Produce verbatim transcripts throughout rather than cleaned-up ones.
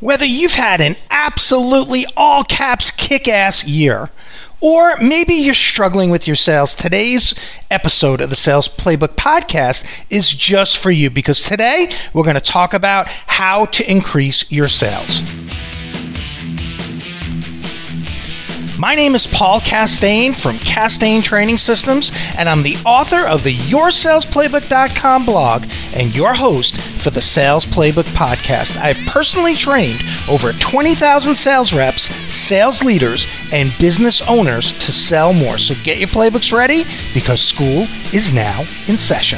Whether you've had an absolutely all-caps kick-ass year, or maybe you're struggling with your sales, today's episode of the Sales Playbook Podcast is just for you, because today we're going to talk about how to increase your sales. My name is Paul Castaigne from Castaigne Training Systems, and I'm the author of the your sales playbook dot com blog and your host for the Sales Playbook Podcast. I've personally trained over twenty thousand sales reps, sales leaders, and business owners to sell more. So get your playbooks ready, because school is now in session.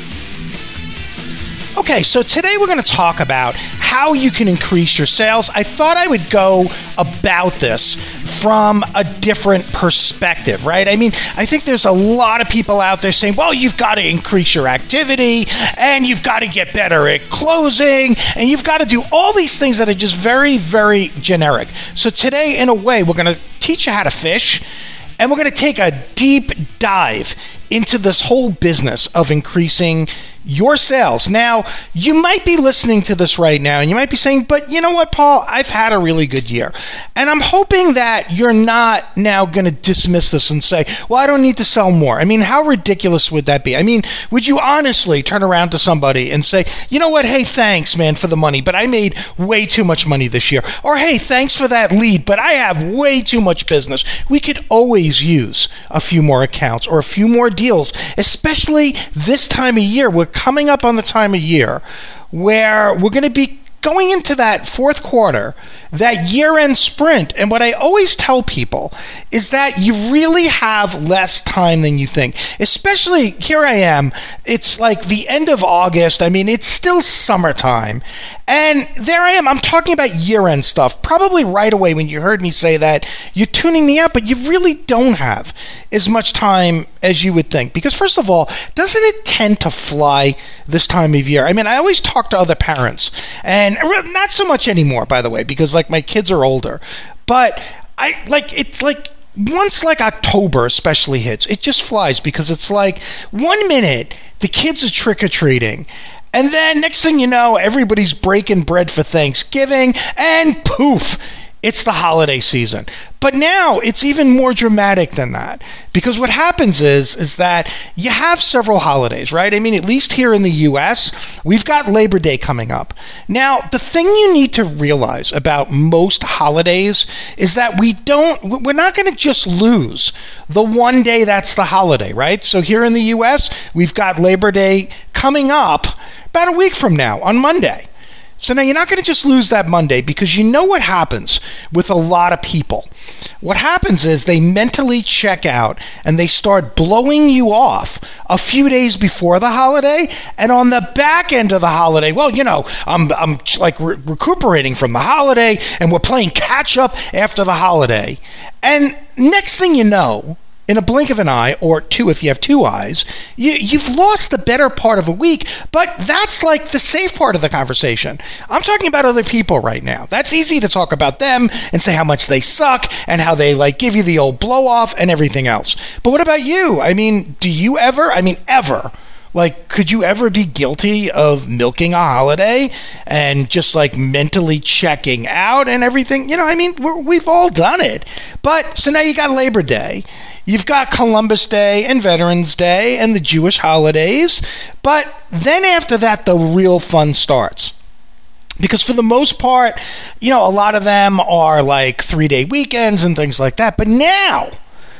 Okay, so today we're going to talk about how you can increase your sales. I thought I would go about this from a different perspective, right? I mean, I think there's a lot of people out there saying, well, you've got to increase your activity, and you've got to get better at closing, and you've got to do all these things that are just very, very generic. So today, in a way, we're going to teach you how to fish, and we're going to take a deep dive into this whole business of increasing your sales. Now, you might be listening to this right now and you might be saying, but you know what, Paul, I've had a really good year. And I'm hoping that you're not now going to dismiss this and say, well, I don't need to sell more. I mean, how ridiculous would that be? I mean, would you honestly turn around to somebody and say, you know what, hey, thanks, man, for the money, but I made way too much money this year. Or, hey, thanks for that lead, but I have way too much business. We could always use a few more accounts or a few more deals, especially this time of year. We're coming up on the time of year where we're going to be going into that fourth quarter, that year-end sprint. And what I always tell people is that you really have less time than you think. Especially, here I am, it's like the end of August. I mean, it's still summertime. And there I am. I'm talking about year-end stuff. Probably right away when you heard me say that, you're tuning me out, but you really don't have as much time as you would think. Because first of all, doesn't it tend to fly this time of year? I mean, I always talk to other parents, and not so much anymore, by the way, because like my kids are older. But I like it's like once like October especially hits, it just flies, because it's like one minute the kids are trick-or-treating, and then next thing you know, everybody's breaking bread for Thanksgiving, and poof, it's the holiday season. But now it's even more dramatic than that, because what happens is is that you have several holidays, right? I mean, at least here in the U S, we've got Labor Day coming up. Now, the thing you need to realize about most holidays is that we don't, we're not going to just lose the one day that's the holiday, right? So here in the U S, we've got Labor Day coming up about a week from now on Monday. So now you're not going to just lose that Monday, because you know what happens with a lot of people. What happens is they mentally check out and they start blowing you off a few days before the holiday, and on the back end of the holiday, well, you know, I'm I'm like re- recuperating from the holiday, and we're playing catch up after the holiday. And next thing you know, in a blink of an eye, or two if you have two eyes, you, you've lost the better part of a week. But that's like the safe part of the conversation. I'm talking about other people right now. That's easy to talk about them and say how much they suck and how they like give you the old blow off and everything else. But what about you? I mean, do you ever, I mean, ever, like, could you ever be guilty of milking a holiday and just like mentally checking out and everything? You know, I mean, we're, we've all done it. But so now you got Labor Day. You've got Columbus Day and Veterans Day and the Jewish holidays. But then after that, the real fun starts. Because for the most part, you know, a lot of them are like three-day weekends and things like that. But now,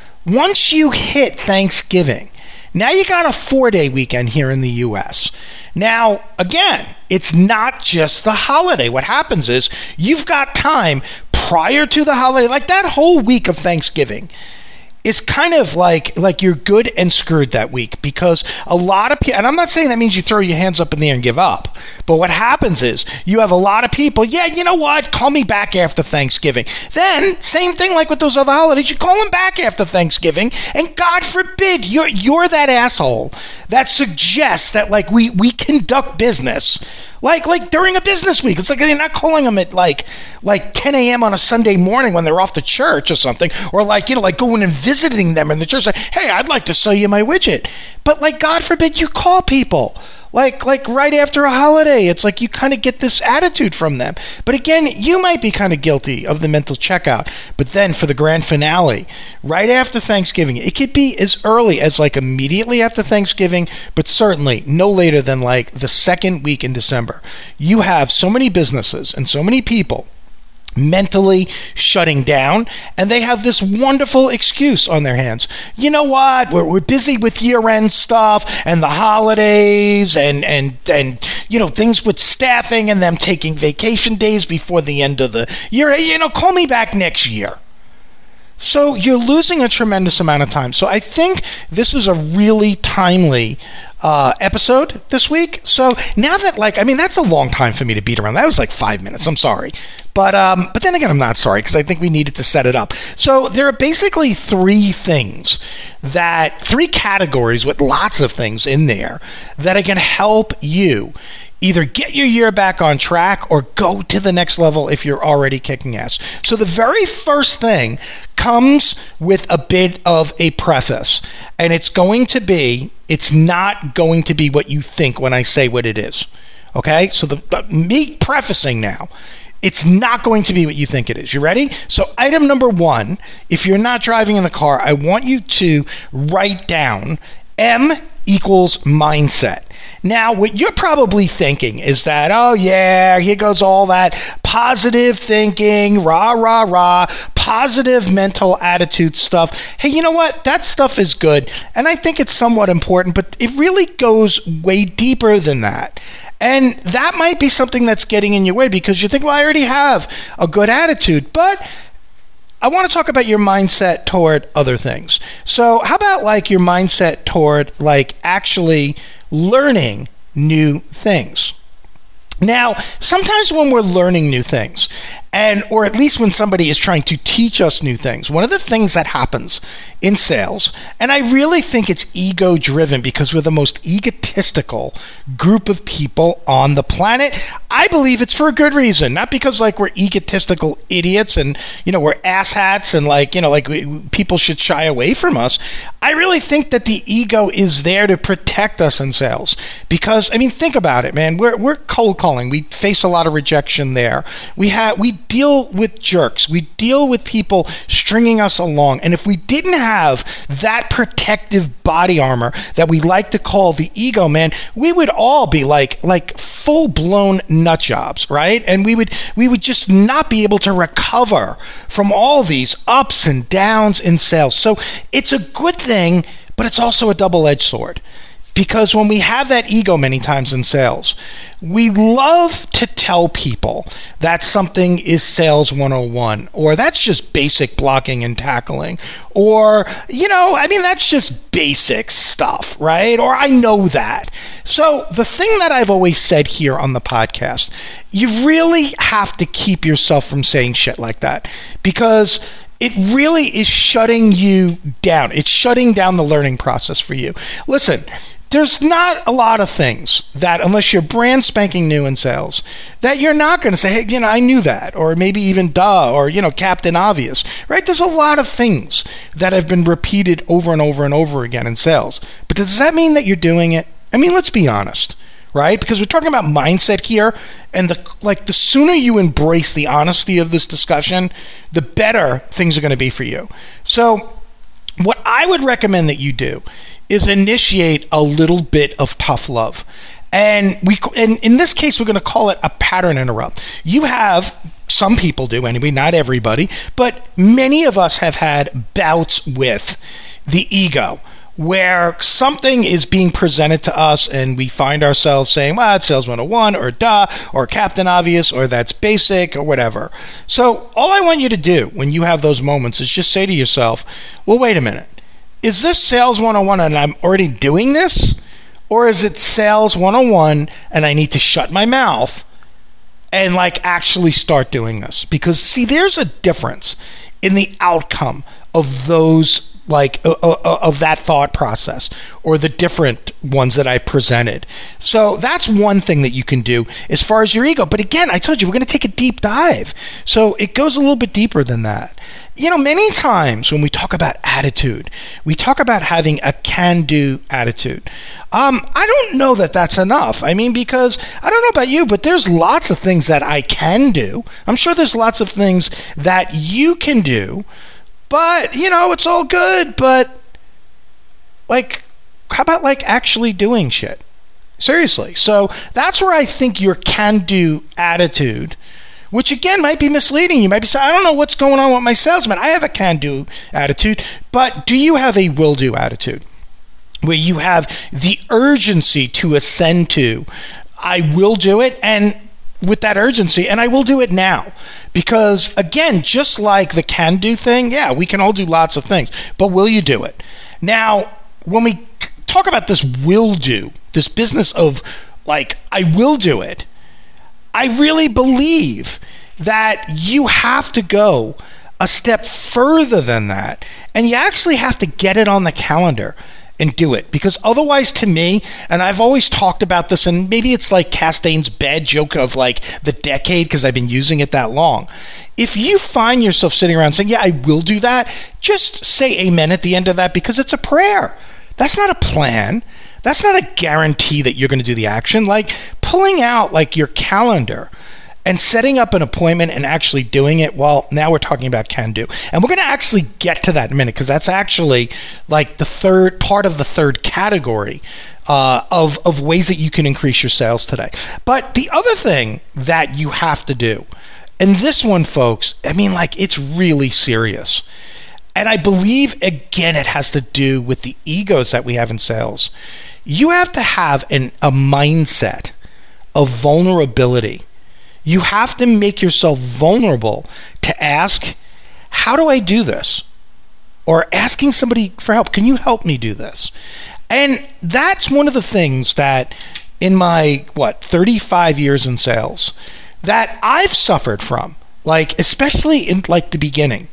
once you hit Thanksgiving, now you got a four-day weekend here in the U S. Now, again, it's not just the holiday. What happens is you've got time prior to the holiday, like that whole week of Thanksgiving. It's kind of like like you're good and screwed that week, because a lot of people, and I'm not saying that means you throw your hands up in the air and give up, but what happens is you have a lot of people, yeah, you know what, call me back after Thanksgiving. Then, same thing like with those other holidays, you call them back after Thanksgiving, and God forbid, you're you're that asshole that suggests that like we, we conduct business like like during a business week. It's like they're not calling them at like like ten a.m. on a Sunday morning when they're off to church or something, or like, you know, like going and visiting them in the church, like, hey, I'd like to sell you my widget. But like, God forbid, you call people Like, like right after a holiday, it's like you kind of get this attitude from them. But again, you might be kind of guilty of the mental checkout. But then for the grand finale, right after Thanksgiving, it could be as early as like immediately after Thanksgiving, but certainly no later than like the second week in December. You have so many businesses and so many people mentally shutting down, and they have this wonderful excuse on their hands. You know what? We're, we're busy with year-end stuff and the holidays and, and, and, you know, things with staffing and them taking vacation days before the end of the year. You know, call me back next year. So you're losing a tremendous amount of time. So I think this is a really timely uh, episode this week. So now that, like, I mean, that's a long time for me to beat around. That was like five minutes. I'm sorry. But um, but then again, I'm not sorry because I think we needed to set it up. So there are basically three things that, three categories with lots of things in there that are going to help you either get your year back on track or go to the next level if you're already kicking ass. So the very first thing comes with a bit of a preface, and it's going to be, it's not going to be what you think when I say what it is. Okay? So the, the me prefacing now, it's not going to be what you think it is. You ready? So item number one, if you're not driving in the car, I want you to write down M equals mindset. Now, what you're probably thinking is that, oh yeah, here goes all that positive thinking, rah, rah, rah, positive mental attitude stuff. Hey, you know what? That stuff is good, and I think it's somewhat important, but it really goes way deeper than that. And that might be something that's getting in your way because you think, well, I already have a good attitude, but I want to talk about your mindset toward other things. So how about like your mindset toward like actually learning new things? Now, sometimes when we're learning new things, and or at least when somebody is trying to teach us new things, one of the things that happens in sales, and I really think it's ego-driven because we're the most egotistical group of people on the planet. I believe it's for a good reason, not because like we're egotistical idiots and, you know, we're asshats and like, you know, like we, people should shy away from us. I really think that the ego is there to protect us in sales because, I mean, think about it, man. We're we're cold calling. We face a lot of rejection there. We have we deal with jerks. We deal with people stringing us along. And if we didn't have that protective body armor that we like to call the ego, man, we would all be like like full-blown nut jobs, right? And we would we would just not be able to recover from all these ups and downs in sales. So it's a good thing, but it's also a double-edged sword. Because when we have that ego many times in sales, we love to tell people that something is sales one oh one, or that's just basic blocking and tackling, or, you know, I mean, that's just basic stuff, right? Or I know that. So the thing that I've always said here on the podcast, you really have to keep yourself from saying shit like that because it really is shutting you down. It's shutting down the learning process for you. Listen, there's not a lot of things that, unless you're brand spanking new in sales, that you're not going to say, hey, you know, I knew that, or maybe even duh, or, you know, Captain Obvious, right? There's a lot of things that have been repeated over and over and over again in sales. But does that mean that you're doing it? I mean, let's be honest, right? Because we're talking about mindset here, and the like, the sooner you embrace the honesty of this discussion, the better things are going to be for you. So what I would recommend that you do is initiate a little bit of tough love. And we, and in this case, we're going to call it a pattern interrupt. You have, some people do anyway, not everybody, but many of us have had bouts with the ego, where something is being presented to us and we find ourselves saying, well, it's sales one oh one, or duh, or Captain Obvious, or that's basic, or whatever. So all I want you to do when you have those moments is just say to yourself, well, wait a minute. Is this sales one oh one and I'm already doing this? Or is it sales one oh one and I need to shut my mouth and like actually start doing this? Because see, there's a difference in the outcome of those like uh, uh, of that thought process or the different ones that I've presented. So that's one thing that you can do as far as your ego. But again, I told you, we're going to take a deep dive. So it goes a little bit deeper than that. You know, many times when we talk about attitude, we talk about having a can-do attitude. Um, I don't know that that's enough. I mean, because I don't know about you, but there's lots of things that I can do. I'm sure there's lots of things that you can do. But, you know, it's all good, but, like, how about, like, actually doing shit? Seriously. So that's where I think your can-do attitude, which, again, might be misleading. You might be saying, I don't know what's going on with my salesman. I have a can-do attitude, but do you have a will-do attitude? Where you have the urgency to ascend to, I will do it, and with that urgency, and I will do it now. Because, again, just like the can-do thing, yeah, we can all do lots of things, but will you do it? Now, when we talk about this will do, this business of, like, I will do it, I really believe that you have to go a step further than that, and you actually have to get it on the calendar and do it. Because otherwise, to me, and I've always talked about this, and maybe it's like Castaigne's bad joke of like the decade because I've been using it that long. If you find yourself sitting around saying, yeah, I will do that, just say amen at the end of that, because it's a prayer. That's not a plan. That's not a guarantee that you're going to do the action. Like pulling out like your calendar and setting up an appointment and actually doing it, well, now we're talking about can do. And we're going to actually get to that in a minute, because that's actually like the third part of the third category uh, of, of ways that you can increase your sales today. But the other thing that you have to do, and this one, folks, I mean, like, it's really serious. And I believe, again, it has to do with the egos that we have in sales. You have to have an, a mindset of vulnerability. You have to make yourself vulnerable to ask, how do I do this? Or asking somebody for help. Can you help me do this? And that's one of the things that in my, what, thirty-five years in sales that I've suffered from, like, especially in like the beginning.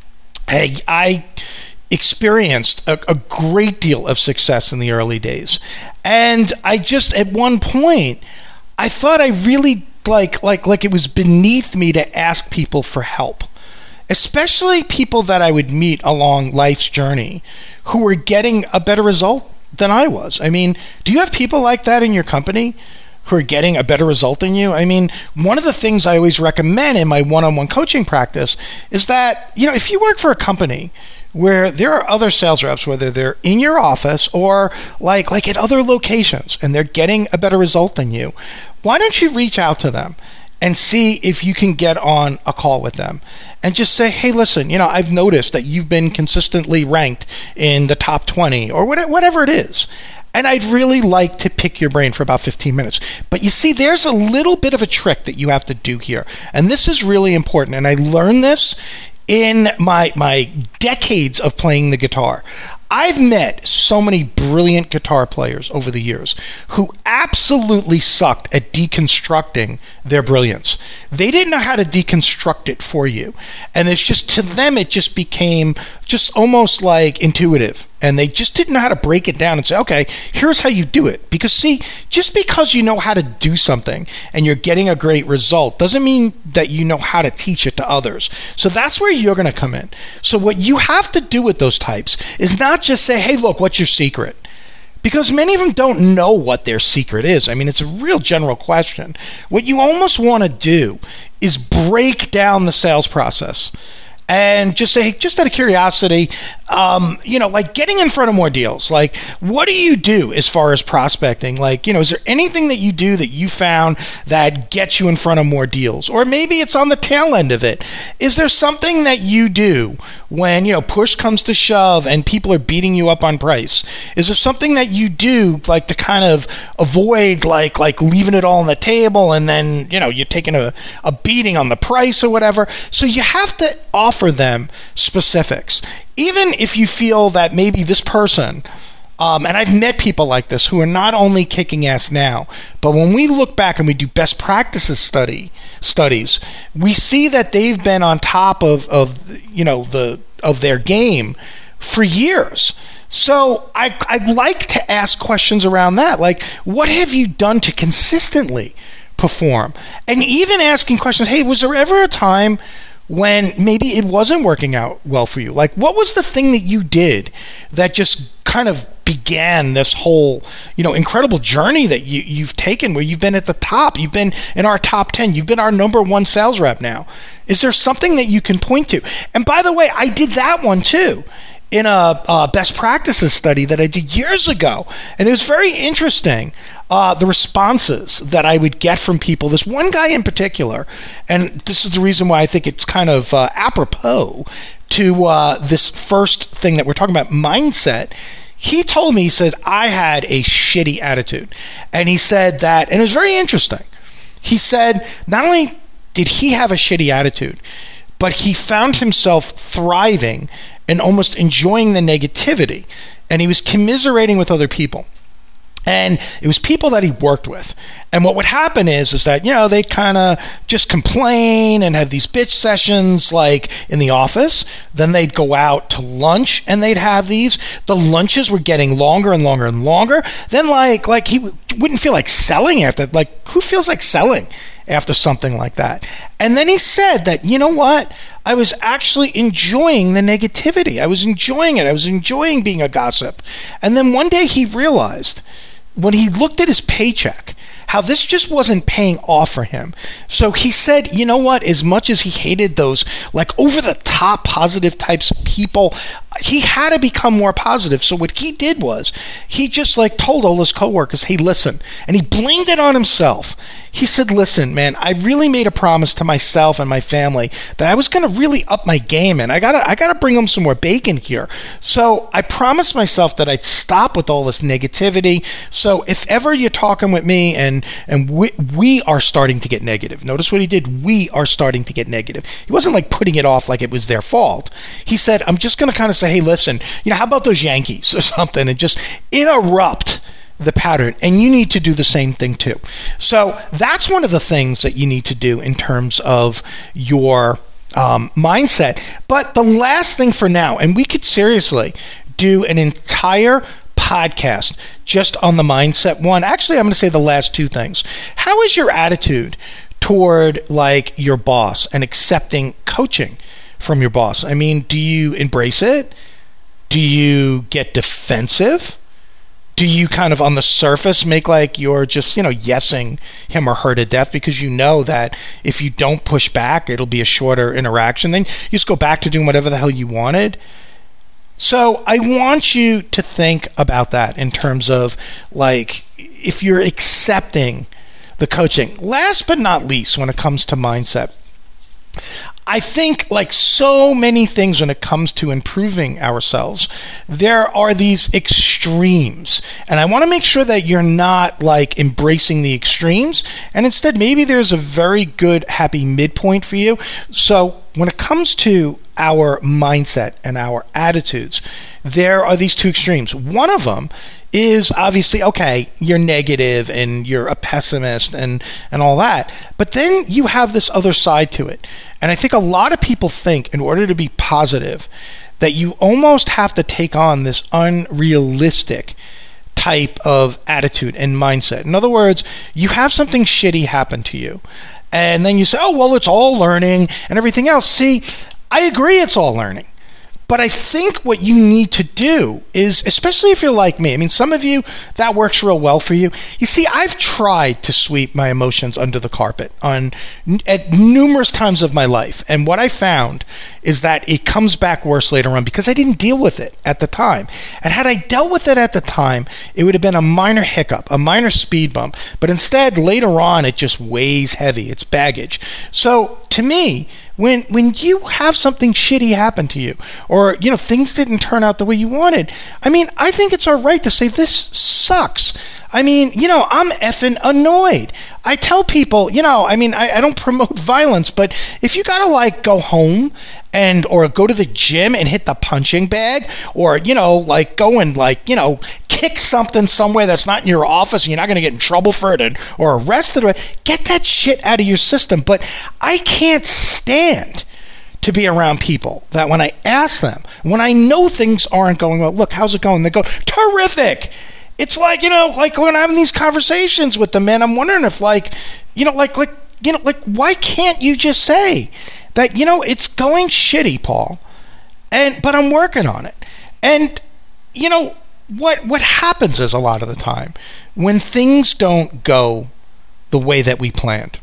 I, I experienced a, a great deal of success in the early days. And I just, at one point, I thought I really like like like it was beneath me to ask people for help, especially people that I would meet along life's journey who were getting a better result than I was. I mean, do you have people like that in your company who are getting a better result than you? I mean, one of the things I always recommend in my one-on-one coaching practice is that, you know, if you work for a company where there are other sales reps, whether they're in your office or like like at other locations, and they're getting a better result than you, why don't you reach out to them and see if you can get on a call with them and just say, hey, listen, you know, I've noticed that you've been consistently ranked in the top twenty or whatever it is. And I'd really like to pick your brain for about fifteen minutes. But you see, there's a little bit of a trick that you have to do here. And this is really important. And I learned this in my my decades of playing the guitar. I've met so many brilliant guitar players over the years who absolutely sucked at deconstructing their brilliance. They didn't know how to deconstruct it for you. And it's just, to them, it just became just almost like intuitive. And they just didn't know how to break it down and say, okay, here's how you do it. Because see, just because you know how to do something and you're getting a great result doesn't mean that you know how to teach it to others. So that's where you're going to come in. So what you have to do with those types is not just say, hey, look, what's your secret? Because many of them don't know what their secret is. I mean, it's a real general question. What you almost want to do is break down the sales process and just say, hey, just out of curiosity, um, you know, like getting in front of more deals. Like, what do you do as far as prospecting? Like, you know, is there anything that you do that you found that gets you in front of more deals? Or maybe it's on the tail end of it. Is there something that you do when, you know, push comes to shove and people are beating you up on price? Is there something that you do like to kind of avoid like like leaving it all on the table and then, you know, you're taking a, a beating on the price or whatever? So you have to offer offer them specifics. Even if you feel that maybe this person, um, and I've met people like this who are not only kicking ass now, but when we look back and we do best practices study studies, we see that they've been on top of, of you know, the of their game for years. So I, I like to ask questions around that. Like, what have you done to consistently perform? And even asking questions, hey, was there ever a time when maybe it wasn't working out well for you? Like, what was the thing that you did that just kind of began this whole, you know, incredible journey that you, you've taken where you've been at the top? You've been in our top ten. You've been our number one sales rep now. Is there something that you can point to? And by the way, I did that one too in a, a best practices study that I did years ago. And it was very interesting, uh, the responses that I would get from people. This one guy in particular, and this is the reason why I think it's kind of uh, apropos to uh, this first thing that we're talking about, mindset. He told me, he said, I had a shitty attitude. And he said that, and it was very interesting. He said, not only did he have a shitty attitude, but he found himself thriving and almost enjoying the negativity. And he was commiserating with other people. And it was people that he worked with. And what would happen is, is that, you know, they'd kind of just complain and have these bitch sessions like in the office. Then they'd go out to lunch and they'd have these. The lunches were getting longer and longer and longer. Then like, like he w- wouldn't feel like selling after, like who feels like selling after something like that? And then he said that, you know what? I was actually enjoying the negativity. I was enjoying it. I was enjoying being a gossip. And then one day he realized, when he looked at his paycheck, how this just wasn't paying off for him. So he said, you know what, as much as he hated those like over the top positive types of people, he had to become more positive. So what he did was he just like told all his coworkers, hey, listen, and he blamed it on himself. He said, listen, man, I really made a promise to myself and my family that I was going to really up my game, and I gotta, I gotta bring home some more bacon here. So I promised myself that I'd stop with all this negativity. So if ever you're talking with me and and we, we are starting to get negative, notice what he did. We are starting to get negative. He wasn't like putting it off like it was their fault. He said, I'm just going to kind of say, hey, listen, you know, how about those Yankees or something, and just interrupt the pattern. And you need to do the same thing too. So that's one of the things that you need to do in terms of your um, mindset. But the last thing for now, and we could seriously do an entire podcast just on the mindset one. Actually, I'm going to say the last two things. How is your attitude toward like your boss and accepting coaching from your boss? I mean, do you embrace it? Do you get defensive? Do you kind of on the surface make like you're just, you know, yesing him or her to death because you know that if you don't push back, it'll be a shorter interaction? Then you just go back to doing whatever the hell you wanted. So I want you to think about that in terms of like if you're accepting the coaching. Last but not least, when it comes to mindset, I think like so many things when it comes to improving ourselves, there are these extremes. And I want to make sure that you're not like embracing the extremes. And instead, maybe there's a very good, happy midpoint for you. So when it comes to our mindset and our attitudes, there are these two extremes. One of them is obviously, okay, you're negative and you're a pessimist and, and all that. But then you have this other side to it. And I think a lot of people think in order to be positive that you almost have to take on this unrealistic type of attitude and mindset. In other words, you have something shitty happen to you. And then you say, oh, well, it's all learning and everything else. See, I agree it's all learning. But I think what you need to do is, especially if you're like me, I mean, some of you, that works real well for you. You see, I've tried to sweep my emotions under the carpet on at numerous times of my life. And what I found is that it comes back worse later on because I didn't deal with it at the time. And had I dealt with it at the time, it would have been a minor hiccup, a minor speed bump. But instead, later on, it just weighs heavy. It's baggage. So to me, When when you have something shitty happen to you, or you know things didn't turn out the way you wanted, I mean, I think it's all right to say this sucks. I mean, you know, I'm effing annoyed. I tell people, you know, I mean, I, I don't promote violence, but if you gotta like go home and or go to the gym and hit the punching bag, or you know, like go and like you know kick something somewhere that's not in your office, and you're not gonna get in trouble for it and, or arrested, or get that shit out of your system. But I can't stand to be around people that when I ask them, when I know things aren't going well, look, how's it going? They go, terrific. It's like, you know, like when I'm having these conversations with them, man, I'm wondering if like, you know, like, like, you know, like, why can't you just say that, you know, it's going shitty, Paul, and, but I'm working on it. And, you know, what, what happens is a lot of the time when things don't go the way that we planned,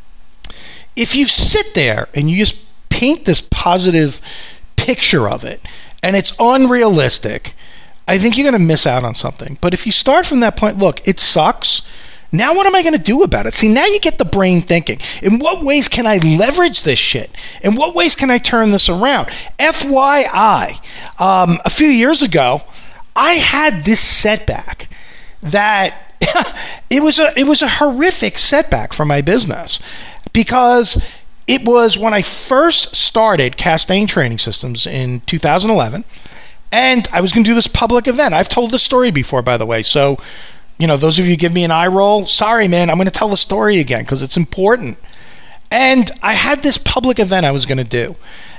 if you sit there and you just paint this positive picture of it and it's unrealistic, I think you're going to miss out on something. But if you start from that point, look, it sucks. Now what am I going to do about it? See, now you get the brain thinking. In what ways can I leverage this shit? In what ways can I turn this around? F Y I, um, a few years ago, I had this setback that it was a it was a horrific setback for my business, because it was when I first started Castaigne Training Systems in two thousand eleven, and I was going to do this public event. I've told this story before, by the way, so you know, those of you who give me an eye roll, sorry, man, I'm going to tell the story again because it's important. And I had this public event I was going to do,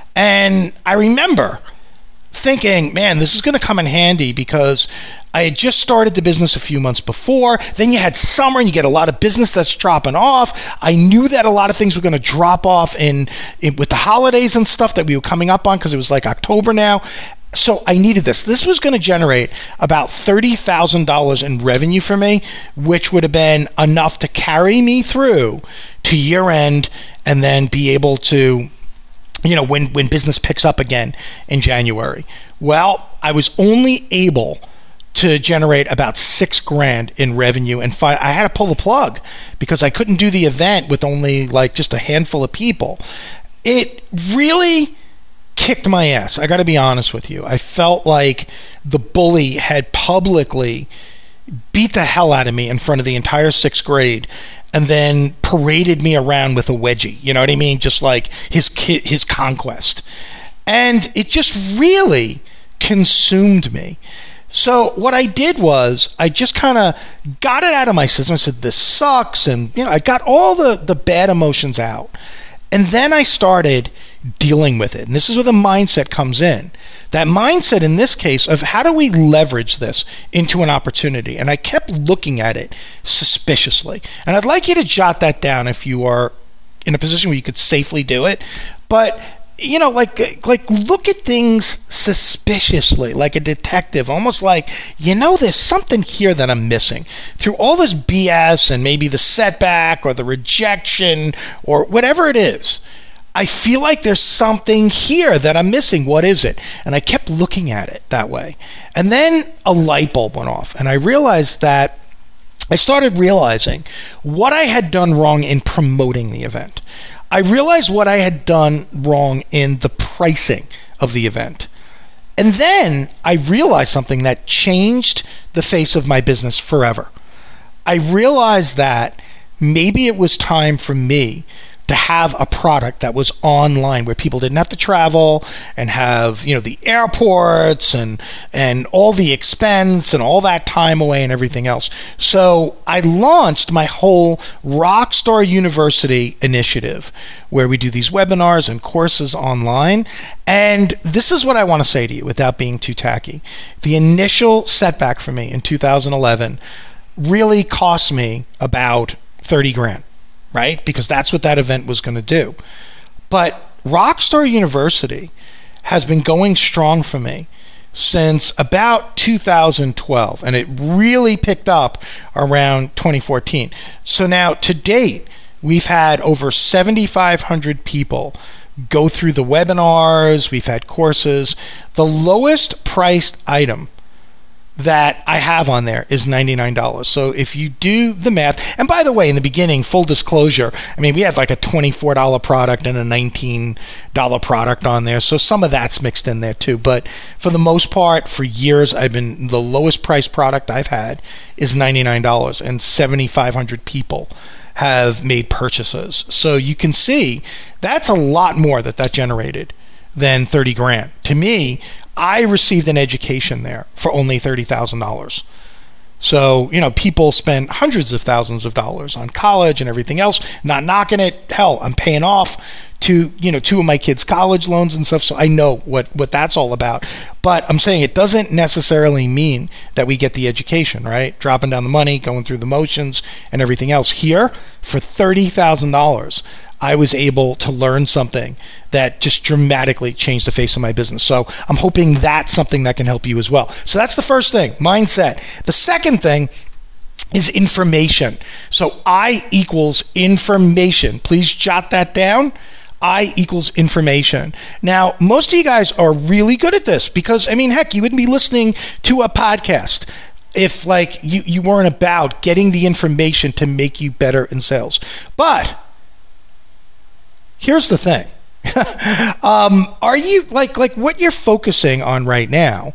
and I remember thinking, man, this is going to come in handy because I had just started the business a few months before. Then you had summer and you get a lot of business that's dropping off. I knew that a lot of things were going to drop off in, in with the holidays and stuff that we were coming up on because it was like October now. So I needed this. This was going to generate about thirty thousand dollars in revenue for me, which would have been enough to carry me through to year end and then be able to, you know, when, when business picks up again in January. Well, I was only able to generate about six grand in revenue, and fi- I had to pull the plug because I couldn't do the event with only like just a handful of people. It really kicked my ass. I got to be honest with you. I felt like the bully had publicly beat the hell out of me in front of the entire sixth grade and then paraded me around with a wedgie. You know what I mean? Just like his ki- his conquest. And it just really consumed me. So what I did was I just kind of got it out of my system. I said, this sucks. And, you know, I got all the, the bad emotions out. And then I started dealing with it. And this is where the mindset comes in. That mindset in this case of how do we leverage this into an opportunity? And I kept looking at it suspiciously. And I'd like you to jot that down if you are in a position where you could safely do it. But, you know, like, like look at things suspiciously, like a detective, almost like, you know, there's something here that I'm missing. Through all this B S and maybe the setback or the rejection or whatever it is, I feel like there's something here that I'm missing. What is it? And I kept looking at it that way. And then a light bulb went off, and I realized that I started realizing what I had done wrong in promoting the event. I realized what I had done wrong in the pricing of the event. And then I realized something that changed the face of my business forever. I realized that maybe it was time for me to have a product that was online where people didn't have to travel and have, you know, the airports and and all the expense and all that time away and everything else. So I launched my whole Rockstar University initiative where we do these webinars and courses online. And this is what I want to say to you without being too tacky. The initial setback for me in two thousand eleven really cost me about thirty grand. Right? Because that's what that event was going to do. But Rockstar University has been going strong for me since about two thousand twelve, and it really picked up around twenty fourteen. So now, to date, we've had over seventy-five hundred people go through the webinars. We've had courses. The lowest priced item that I have on there is ninety-nine dollars. So if you do the math, and by the way, in the beginning, full disclosure, I mean, we had like a twenty-four dollars product and a nineteen dollars product on there. So some of that's mixed in there too. But for the most part, for years, I've been, the lowest price product I've had is ninety-nine dollars, and seventy-five hundred people have made purchases. So you can see that's a lot more that that generated than thirty grand. To me, I received an education there for only thirty thousand dollars. So, you know, people spend hundreds of thousands of dollars on college and everything else, not knocking it. Hell, I'm paying off to, you know, two of my kids' college loans and stuff. So I know what, what that's all about. But I'm saying it doesn't necessarily mean that we get the education, right? Dropping down the money, going through the motions and everything else. Here, for thirty thousand dollars, I was able to learn something that just dramatically changed the face of my business. So I'm hoping that's something that can help you as well. So that's the first thing, mindset. The second thing is information. So I equals information. Please jot that down. I equals information. Now, most of you guys are really good at this because, I mean, heck, you wouldn't be listening to a podcast if like you, you weren't about getting the information to make you better in sales. But here's the thing. um, are you like like what you're focusing on right now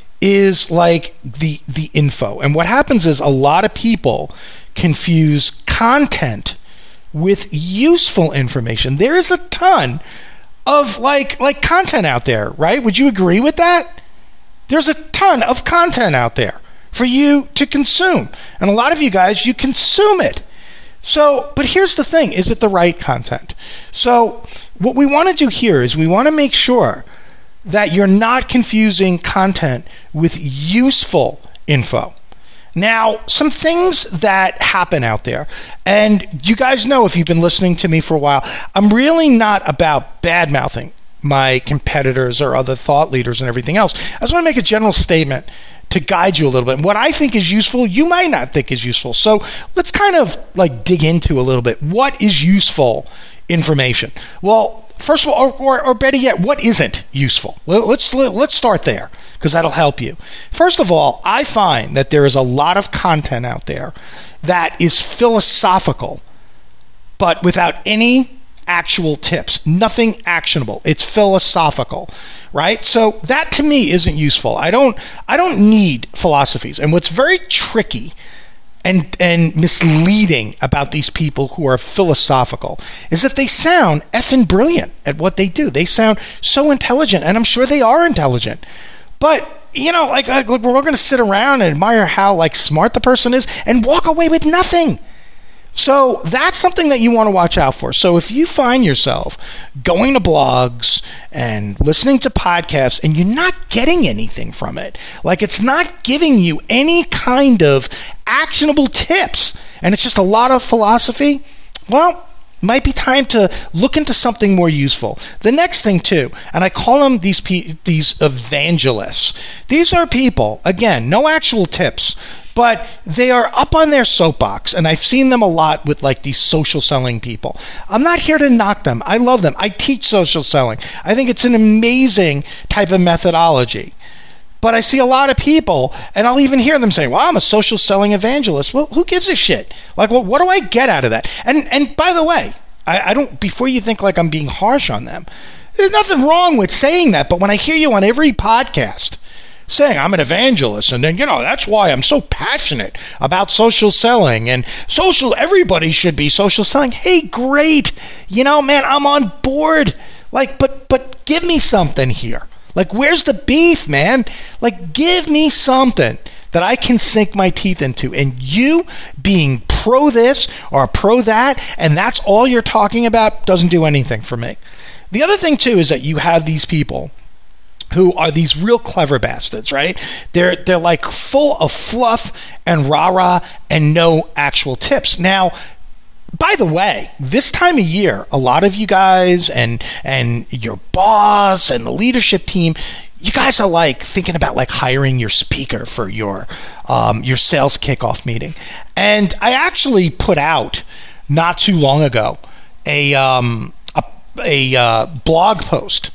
is like the the info. And what happens is a lot of people confuse content with useful information. There is a ton of like like content out there, right? Would you agree with that? There's a ton of content out there for you to consume. And a lot of you guys, you consume it. So, but here's the thing, is it the right content? So what we want to do here is we want to make sure that you're not confusing content with useful info. Now, some things that happen out there, and you guys know if you've been listening to me for a while, I'm really not about bad-mouthing my competitors or other thought leaders and everything else. I just want to make a general statement to guide you a little bit. And what I think is useful, you might not think is useful. So let's kind of like dig into a little bit. What is useful information? Well, first of all, or, or, or better yet, what isn't useful? Let's let's start there because that'll help you. First of all, I find that there is a lot of content out there that is philosophical, but without any actual tips, nothing actionable. It's philosophical, right? So that to me isn't useful. I don't I don't need philosophies. And what's very tricky and and misleading about these people who are philosophical is that they sound effing brilliant at what they do. They sound so intelligent, and I'm sure they are intelligent. But you know, like, like we're going to sit around and admire how like smart the person is and walk away with nothing. So that's something that you want to watch out for. So if you find yourself going to blogs and listening to podcasts and you're not getting anything from it, like it's not giving you any kind of actionable tips, and it's just a lot of philosophy, well, might be time to look into something more useful. The next thing too, and I call them these pe- these evangelists. These are people, again, no actual tips, but they are up on their soapbox, and I've seen them a lot with like these social selling people. I'm not here to knock them. I love them. I teach social selling. I think it's an amazing type of methodology. But I see a lot of people, and I'll even hear them saying, well, I'm a social selling evangelist. Well, who gives a shit? Like, well, what do I get out of that? And and by the way, I, I don't, before you think like I'm being harsh on them, there's nothing wrong with saying that. But when I hear you on every podcast saying I'm an evangelist, and then, you know, that's why I'm so passionate about social selling and social, everybody should be social selling. Hey, great. You know, man, I'm on board. Like, but but give me something here. Like, where's the beef, man? Like, give me something that I can sink my teeth into. And you being pro this or pro that, and that's all you're talking about, doesn't do anything for me. The other thing, too, is that you have these people who are these real clever bastards, right? They're they're like full of fluff and rah-rah and no actual tips. Now, by the way, this time of year, a lot of you guys and and your boss and the leadership team, you guys are like thinking about like hiring your speaker for your um, your sales kickoff meeting. And I actually put out not too long ago a um, a, a uh, blog post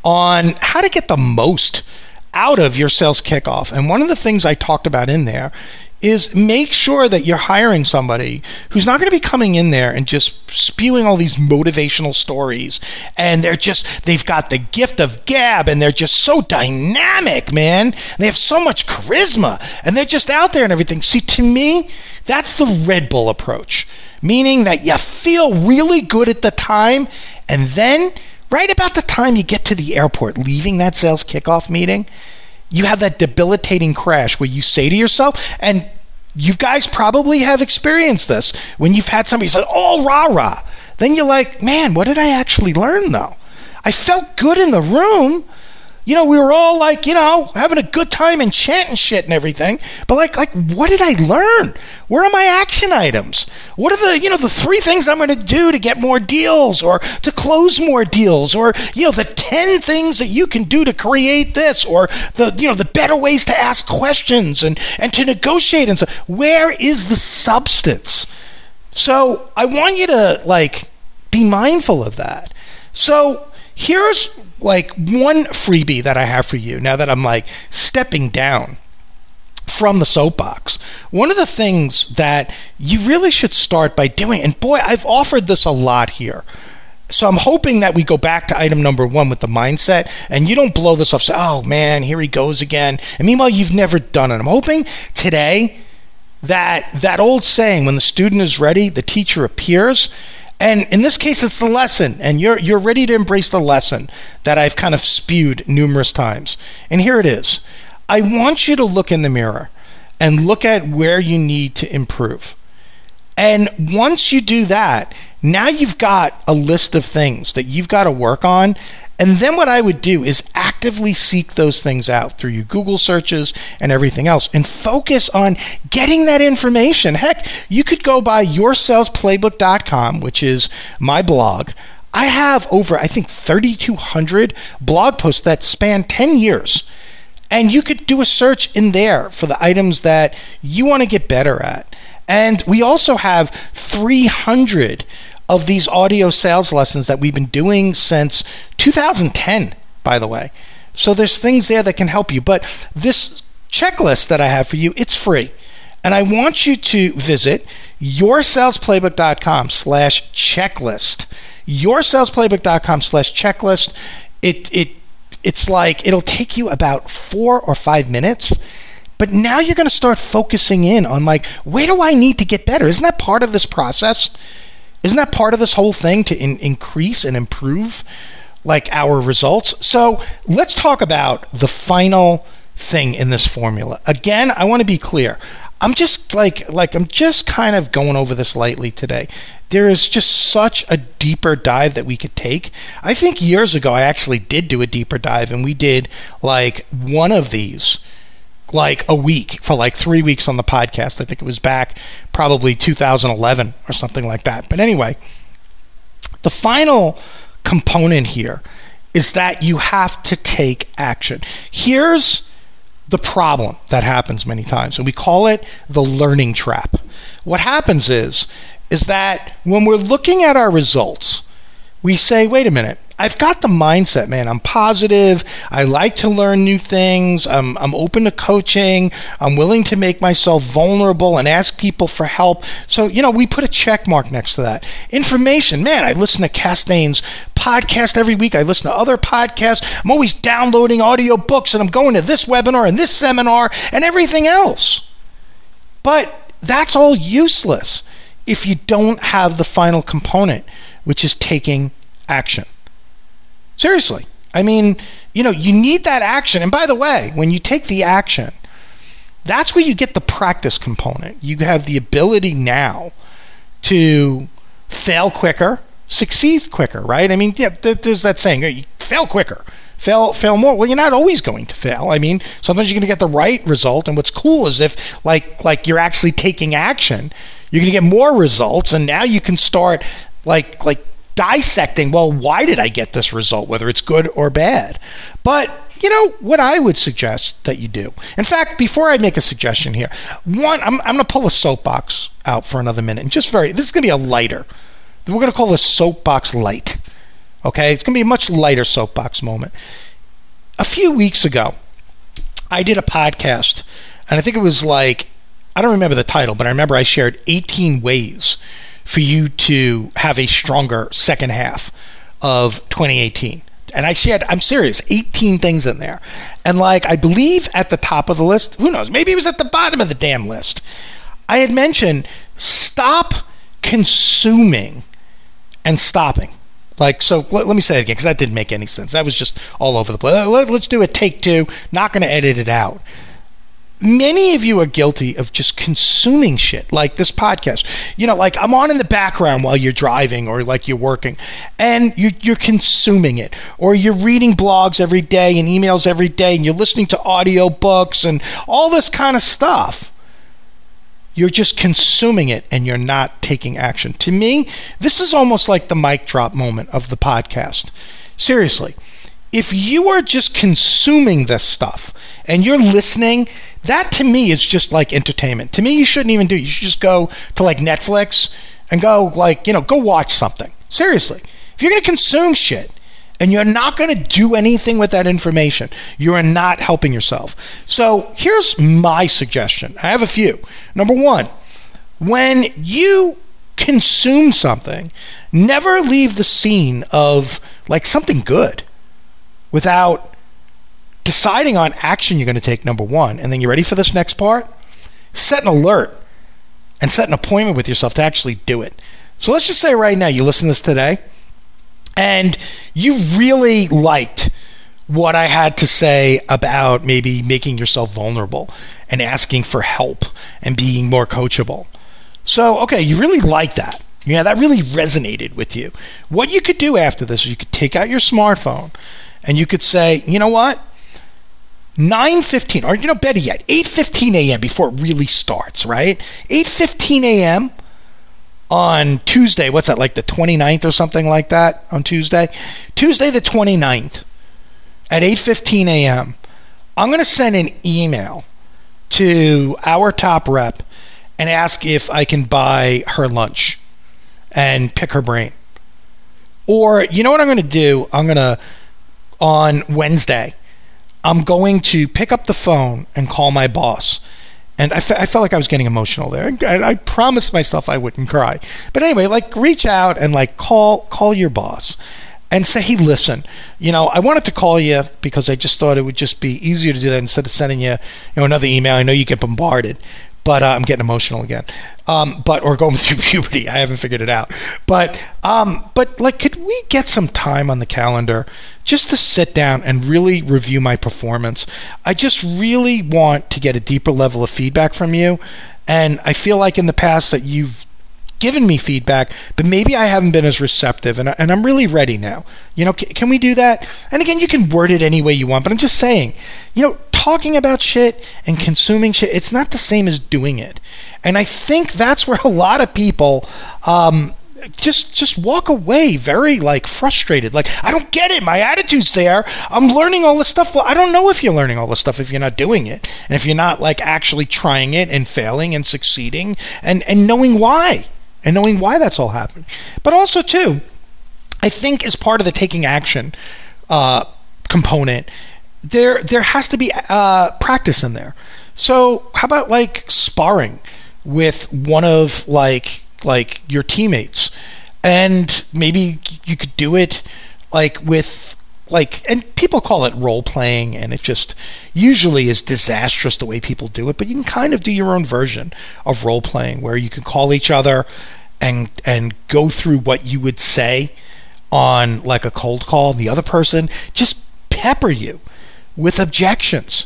on how to get the most out of your sales kickoff. And one of the things I talked about in there is make sure that you're hiring somebody who's not going to be coming in there and just spewing all these motivational stories, and they're just, they've got the gift of gab, and they're just so dynamic, man. They have so much charisma, and they're just out there and everything. See, to me, that's the Red Bull approach, meaning that you feel really good at the time, and then right about the time you get to the airport, leaving that sales kickoff meeting, you have that debilitating crash where you say to yourself, and you guys probably have experienced this when you've had somebody say, oh, rah-rah. Then you're like, man, what did I actually learn, though? I felt good in the room. You know, we were all like, you know, having a good time and chanting shit and everything. But like, like, what did I learn? Where are my action items? What are the, you know, the three things I'm going to do to get more deals or to close more deals, or, you know, the ten things that you can do to create this, or the, you know, the better ways to ask questions and, and to negotiate and stuff. Where is the substance? So I want you to like be mindful of that. So here's like one freebie that I have for you now that I'm like stepping down from the soapbox. One of the things that you really should start by doing, and boy, I've offered this a lot here. So I'm hoping that we go back to item number one with the mindset, and you don't blow this off, say, oh man, here he goes again. And meanwhile, you've never done it. I'm hoping today that that old saying, when the student is ready, the teacher appears. And in this case, it's the lesson, and you're you're ready to embrace the lesson that I've kind of spewed numerous times. And here it is. I want you to look in the mirror and look at where you need to improve. And once you do that, now you've got a list of things that you've got to work on. And then what I would do is actively seek those things out through your Google searches and everything else, and focus on getting that information. Heck, you could go by your sales playbook dot com, which is my blog. I have over, I think, thirty-two hundred blog posts that span ten years. And you could do a search in there for the items that you want to get better at. And we also have three hundred of these audio sales lessons that we've been doing since two thousand ten, by the way. So there's things there that can help you. But this checklist that I have for you, it's free. And I want you to visit your sales playbook dot com slash checklist. your sales playbook dot com slash checklist. It it it's like it'll take you about four or five minutes. But now you're going to start focusing in on like, where do I need to get better? Isn't that part of this process? Isn't that part of this whole thing to in- increase and improve like our results? So let's talk about the final thing in this formula. Again, I want to be clear. I'm just like, like I'm just kind of going over this lightly today. There is just such a deeper dive that we could take. I think years ago, I actually did do a deeper dive, and we did like one of these like a week for like three weeks on the podcast. I think it was back probably two thousand eleven or something like that. But anyway, the final component here is that you have to take action. Here's the problem that happens many times, and we call it the learning trap. What happens is, is that when we're looking at our results, we say, wait a minute, I've got the mindset, man. I'm positive. I like to learn new things. I'm I'm open to coaching. I'm willing to make myself vulnerable and ask people for help. So, you know, we put a check mark next to that. Information, man, I listen to Castain's podcast every week. I listen to other podcasts. I'm always downloading audio books, and I'm going to this webinar and this seminar and everything else. But that's all useless if you don't have the final component, which is taking action. Seriously. I mean, you know, you need that action. And by the way, when you take the action, that's where you get the practice component. You have the ability now to fail quicker, succeed quicker, right? I mean, yeah, there's that saying, you fail quicker, fail fail more. Well, you're not always going to fail. I mean, sometimes you're going to get the right result. And what's cool is if like like you're actually taking action, you're going to get more results. And now you can start like like dissecting, well, why did I get this result, whether it's good or bad? But, you know, what I would suggest that you do, in fact, before I make a suggestion here, one, I'm, I'm going to pull a soapbox out for another minute, and just very, this is going to be a lighter. We're going to call this soapbox light, okay? It's going to be a much lighter soapbox moment. A few weeks ago, I did a podcast, and I think it was like, I don't remember the title, but I remember I shared eighteen ways for you to have a stronger second half of twenty eighteen. And I shared, I'm serious, eighteen things in there. And like, I believe at the top of the list, who knows, maybe it was at the bottom of the damn list, I had mentioned stop consuming and stopping. Like, so let, let me say it again, because that didn't make any sense. That was just all over the place. Let, let's do a take two, not going to edit it out. many of you are guilty of just consuming shit like this podcast. You know, like I'm on in the background while you're driving or like you're working, and you're, you're consuming it. Or you're reading blogs every day and emails every day, and you're listening to audio books and all this kind of stuff. You're just consuming it and you're not taking action. To me, this is almost like the mic drop moment of the podcast. Seriously. If you are just consuming this stuff and you're listening, that to me is just like entertainment. To me, you shouldn't even do it. You should just go to like Netflix and go like, you know, go watch something. Seriously. If you're going to consume shit and you're not going to do anything with that information, you are not helping yourself. So here's my suggestion. I have a few. Number one, when you consume something, never leave the scene of like something good without deciding on action you're going to take, number one. And then you ready for this next part? Set an alert and set an appointment with yourself to actually do it. So let's just say right now you listen to this today and you really liked what I had to say about maybe making yourself vulnerable and asking for help and being more coachable. So, okay, you really like that. Yeah, that really resonated with you. What you could do after this is you could take out your smartphone and you could say, you know what? nine fifteen, or you know, better yet, eight fifteen a.m. before it really starts, right? eight fifteen a.m. on Tuesday, what's that, like the twenty-ninth or something like that on Tuesday? Tuesday the twenty-ninth at eight fifteen a.m. I'm going to send an email to our top rep and ask if I can buy her lunch and pick her brain. Or, you know what I'm going to do? I'm going to, on Wednesday, I'm going to pick up the phone and call my boss. And I, fe- I felt like I was getting emotional there. I, I promised myself I wouldn't cry. But anyway, like reach out and like call call your boss and say, hey, listen, you know, I wanted to call you because I just thought it would just be easier to do that instead of sending you, you know, another email. I know you get bombarded. But uh, I'm getting emotional again. Um, but or going through puberty. I haven't figured it out. But um, but like, could we get some time on the calendar just to sit down and really review my performance? I just really want to get a deeper level of feedback from you. And I feel like in the past that you've given me feedback, but maybe I haven't been as receptive, and, and I'm really ready now. You know, can, can we do that? And again, you can word it any way you want, but I'm just saying, you know, talking about shit and consuming shit, it's not the same as doing it. And I think that's where a lot of people um, just just walk away very like frustrated. Like, I don't get it. My attitude's there. I'm learning all this stuff. Well, I don't know if you're learning all this stuff if you're not doing it, and if you're not like actually trying it and failing and succeeding and, and knowing why. And knowing why that's all happening. But also, too, I think as part of the taking action uh, component, there there has to be uh, practice in there. So how about like sparring with one of like like your teammates, and maybe you could do it like with like, and people call it role playing, and it just usually is disastrous the way people do it, but you can kind of do your own version of role playing where you can call each other and and go through what you would say on like a cold call, and the other person just pepper you with objections.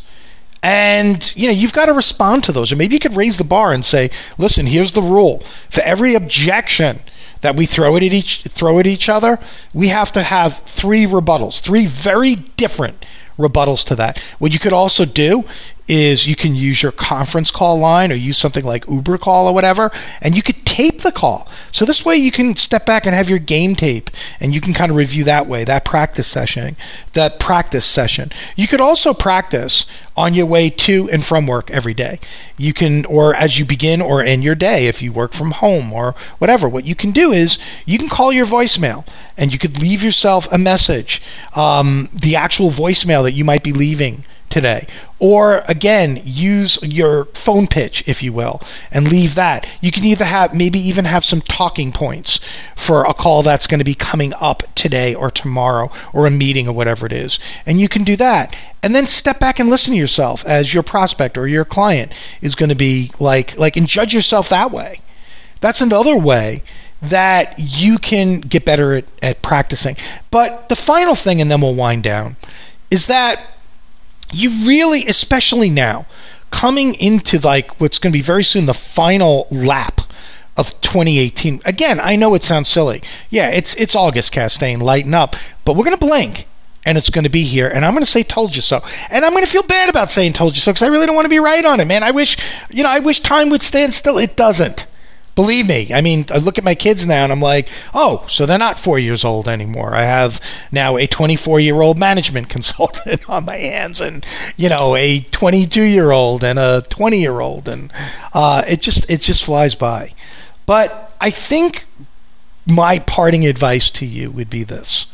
And, you know, you've got to respond to those. Or maybe you could raise the bar and say, listen, here's the rule. For every objection that we throw at each throw at each other, we have to have three rebuttals, three very different rebuttals to that. What you could also do is you can use your conference call line or use something like Uber Call or whatever, and you could tape the call. So this way you can step back and have your game tape, and you can kind of review that way, that practice session, that practice session. You could also practice on your way to and from work every day. You can, or as you begin or end your day, if you work from home or whatever, what you can do is you can call your voicemail and you could leave yourself a message, um, the actual voicemail that you might be leaving today. Or again, use your phone pitch, if you will, and leave that. You can either have, maybe even have some talking points for a call that's going to be coming up today or tomorrow, or a meeting or whatever it is. And you can do that. And then step back and listen to yourself as your prospect or your client is going to be like, like, and judge yourself that way. That's another way that you can get better at, at practicing. But the final thing, and then we'll wind down, is that you really, especially now, coming into like what's going to be very soon the final lap of twenty eighteen. Again, I know it sounds silly. Yeah, it's it's August, Castaigne, lighten up. But we're going to blink, and it's going to be here. And I'm going to say told you so. And I'm going to feel bad about saying told you so because I really don't want to be right on it, man. I wish, you know, I wish time would stand still. It doesn't. Believe me. I mean, I look at my kids now and I'm like, oh, so they're not four years old anymore. I have now a twenty-four-year-old management consultant on my hands and, you know, a twenty-two-year-old and a twenty-year-old. And uh, it just it just flies by. But I think my parting advice to you would be this.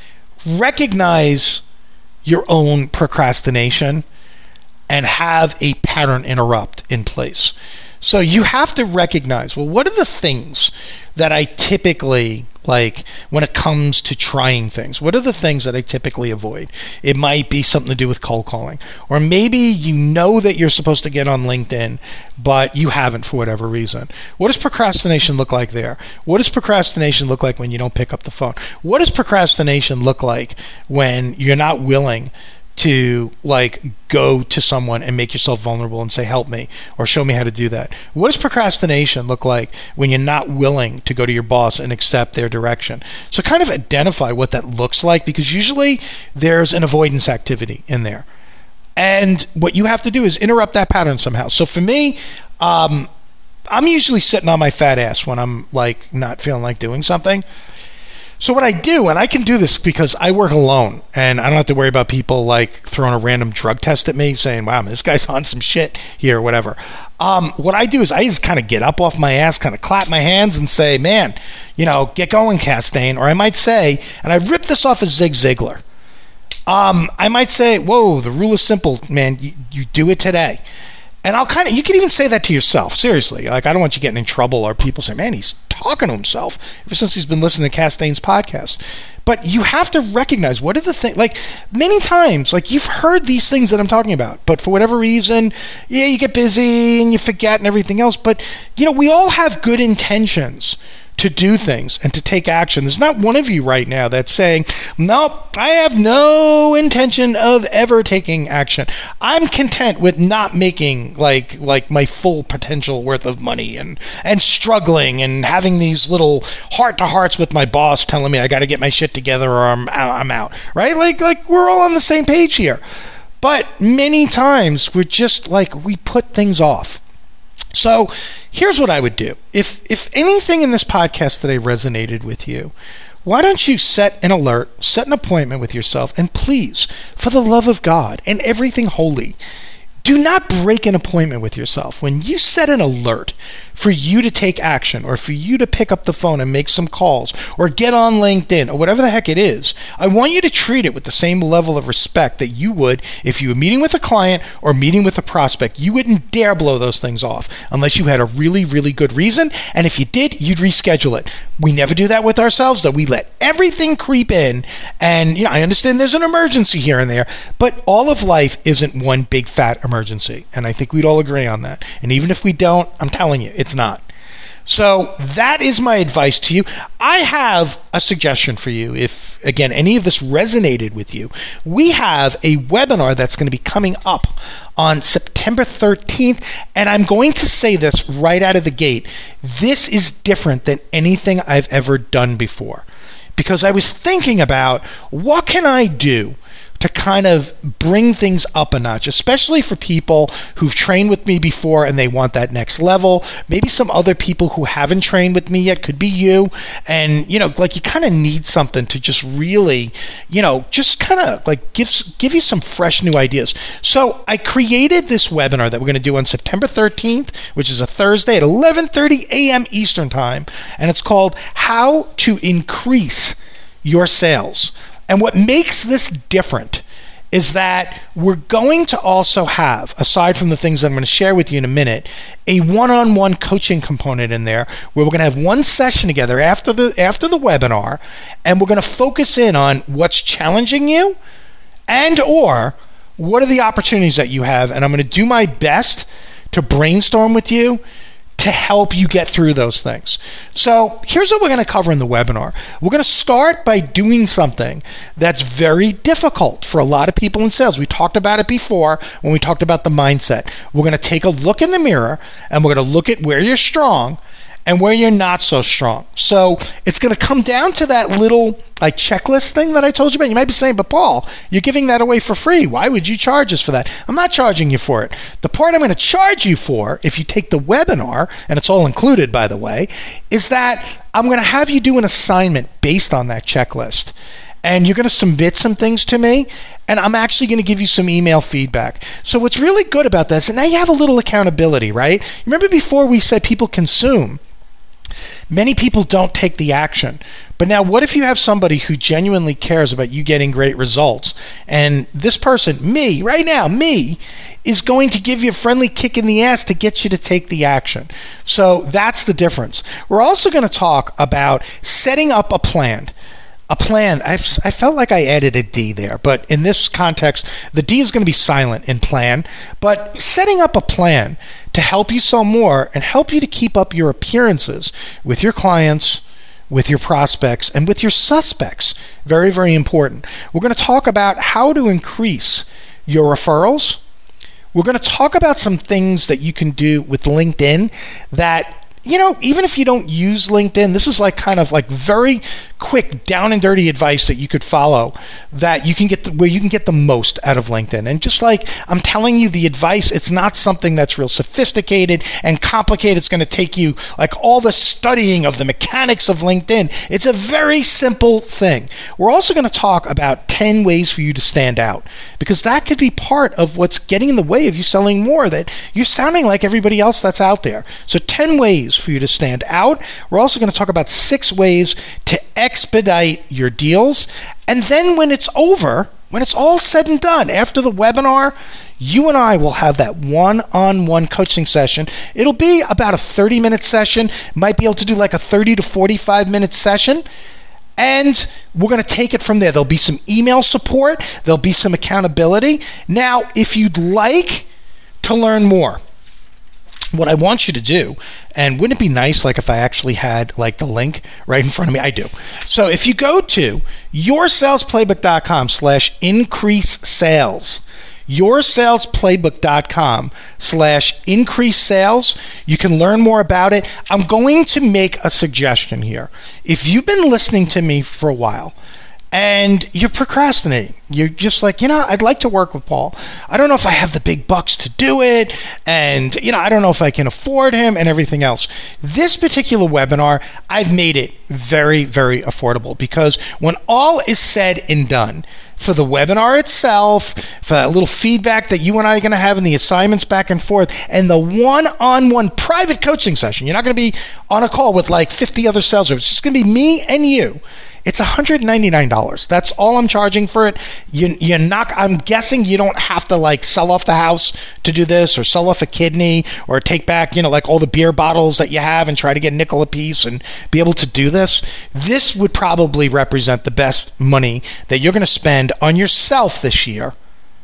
Recognize your own procrastination and have a pattern interrupt in place. So you have to recognize, well, what are the things that I typically, like, when it comes to trying things? What are the things that I typically avoid? It might be something to do with cold calling. Or maybe you know that you're supposed to get on LinkedIn, but you haven't for whatever reason. What does procrastination look like there? What does procrastination look like when you don't pick up the phone? What does procrastination look like when you're not willing to like go to someone and make yourself vulnerable and say, help me, or show me how to do that? What does procrastination look like when you're not willing to go to your boss and accept their direction? So kind of identify what that looks like, because usually there's an avoidance activity in there. And what you have to do is interrupt that pattern somehow. So for me, um, I'm usually sitting on my fat ass when I'm like not feeling like doing something. So what I do, and I can do this because I work alone, and I don't have to worry about people like throwing a random drug test at me saying, wow, man, this guy's on some shit here, or whatever. Um, what I do is I just kind of get up off my ass, kind of clap my hands and say, man, you know, get going, Castaigne. Or I might say, and I rip this off of Zig Ziglar. Um, I might say, whoa, the rule is simple, man. You, you do it today. And I'll kind of, you can even say that to yourself, seriously. Like, I don't want you getting in trouble or people say, man, he's talking to himself ever since he's been listening to Castaigne's podcast. But you have to recognize what are the things, like many times, like you've heard these things that I'm talking about, but for whatever reason, yeah, you get busy and you forget and everything else. But, you know, we all have good intentions to do things and to take action. There's not one of you right now that's saying, nope, I have no intention of ever taking action. I'm content with not making like like my full potential worth of money and, and struggling and having these little heart-to-hearts with my boss telling me I got to get my shit together or I'm, I'm out, right? Like, like we're all on the same page here. But many times we're just like, we put things off. So here's what I would do. If if anything in this podcast today resonated with you, why don't you set an alert, set an appointment with yourself, and please, for the love of God and everything holy, do not break an appointment with yourself. When you set an alert for you to take action or for you to pick up the phone and make some calls or get on LinkedIn or whatever the heck it is, I want you to treat it with the same level of respect that you would if you were meeting with a client or meeting with a prospect. You wouldn't dare blow those things off unless you had a really, really good reason. And if you did, you'd reschedule it. We never do that with ourselves, though. We let everything creep in. And, you know, I understand there's an emergency here and there, but all of life isn't one big fat emergency. emergency. And I think we'd all agree on that. And even if we don't, I'm telling you, it's not. So that is my advice to you. I have a suggestion for you. If, again, any of this resonated with you, we have a webinar that's going to be coming up on September thirteenth. And I'm going to say this right out of the gate. This is different than anything I've ever done before. Because I was thinking about what can I do to kind of bring things up a notch, especially for people who've trained with me before and they want that next level. Maybe some other people who haven't trained with me yet, could be you. And, you know, like you kind of need something to just really, you know, just kind of like give, give you some fresh new ideas. So I created this webinar that we're going to do on September thirteenth, which is a Thursday at eleven thirty a.m. Eastern Time. And it's called How to Increase Your Sales. And what makes this different is that we're going to also have, aside from the things that I'm going to share with you in a minute, a one-on-one coaching component in there where we're going to have one session together after the after the webinar, and we're going to focus in on what's challenging you and or what are the opportunities that you have. And I'm going to do my best to brainstorm with you to help you get through those things. So here's what we're going to cover in the webinar. We're going to start by doing something that's very difficult for a lot of people in sales. We talked about it before when we talked about the mindset. We're going to take a look in the mirror and we're going to look at where you're strong and where you're not so strong. So it's going to come down to that little like checklist thing that I told you about. You might be saying, but Paul, you're giving that away for free. Why would you charge us for that? I'm not charging you for it. The part I'm going to charge you for, if you take the webinar, and it's all included, by the way, is that I'm going to have you do an assignment based on that checklist. And you're going to submit some things to me, and I'm actually going to give you some email feedback. So what's really good about this, and now you have a little accountability, right? Remember before we said people consume. Many people don't take the action. But now what if you have somebody who genuinely cares about you getting great results, and this person, me, right now, me, is going to give you a friendly kick in the ass to get you to take the action. So that's the difference. We're also going to talk about setting up a plan. A plan, I've, I felt like I added a D there, but in this context, the D is going to be silent in plan. But setting up a plan to help you sell more and help you to keep up your appearances with your clients, with your prospects, and with your suspects. Very, very important. We're going to talk about how to increase your referrals. We're going to talk about some things that you can do with LinkedIn that, you know, even if you don't use LinkedIn, this is like kind of like very quick, down and dirty advice that you could follow that you can get the, where you can get the most out of LinkedIn. And just like I'm telling you the advice, it's not something that's real sophisticated and complicated. It's going to take you like all the studying of the mechanics of LinkedIn. It's a very simple thing. We're also going to talk about ten ways for you to stand out, because that could be part of what's getting in the way of you selling more, that you're sounding like everybody else that's out there. So ten ways for you to stand out. We're also going to talk about six ways to expedite your deals. And then when it's over, when it's all said and done, after the webinar, you and I will have that one-on-one coaching session. It'll be about a thirty minute session. Might be able to do like a thirty to forty-five minute session. And we're going to take it from there. There'll be some email support. There'll be some accountability. Now, if you'd like to learn more, what I want you to do, and wouldn't it be nice like if I actually had like the link right in front of me? I do. So if you go to yoursalesplaybook.com slash increase sales, yoursalesplaybook.com slash increase sales, you can learn more about it. I'm going to make a suggestion here. If you've been listening to me for a while, and you're procrastinating. You're just like, you know, I'd like to work with Paul. I don't know if I have the big bucks to do it. And, you know, I don't know if I can afford him and everything else. This particular webinar, I've made it very, very affordable, because when all is said and done, for the webinar itself, for that little feedback that you and I are going to have in the assignments back and forth, and the one-on-one private coaching session, you're not going to be on a call with like fifty other sales reps. It's just going to be me and you. It's one hundred ninety-nine dollars. That's all I'm charging for it. You, you're not, I'm guessing you don't have to like sell off the house to do this, or sell off a kidney, or take back, you know, like all the beer bottles that you have and try to get a nickel a piece and be able to do this. This would probably represent the best money that you're going to spend on yourself this year.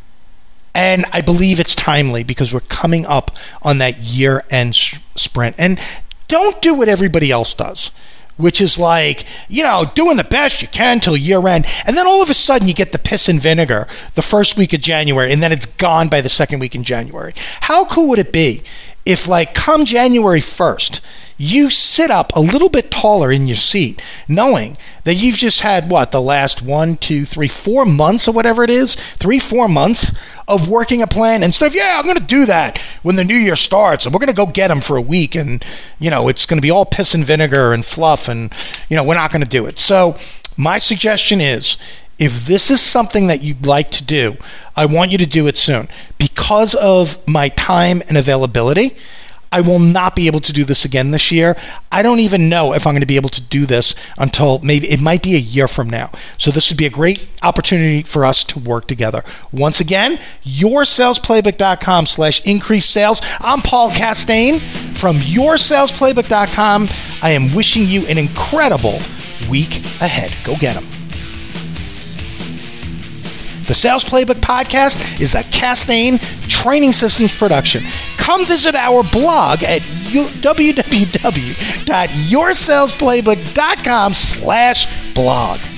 And I believe it's timely because we're coming up on that year-end sprint. And don't do what everybody else does, which is like, you know, doing the best you can till year end. And then all of a sudden you get the piss and vinegar the first week of January, and then it's gone by the second week in January. How cool would it be if, like, come January first, you sit up a little bit taller in your seat, knowing that you've just had, what, the last one, two, three, four months or whatever it is, three, four months of working a plan and stuff. Yeah, I'm going to do that when the new year starts, and we're going to go get them for a week, and, you know, it's going to be all piss and vinegar and fluff, and, you know, we're not going to do it. So my suggestion is, if this is something that you'd like to do, I want you to do it soon. Because of my time and availability, I will not be able to do this again this year. I don't even know if I'm going to be able to do this until maybe it might be a year from now. So this would be a great opportunity for us to work together. Once again, yoursalesplaybook.com slash increase sales. I'm Paul Castaigne from yoursalesplaybook dot com. I am wishing you an incredible week ahead. Go get them. The Sales Playbook Podcast is a Castaigne Training Systems production. Come visit our blog at w w w dot your sales playbook dot com slash blog.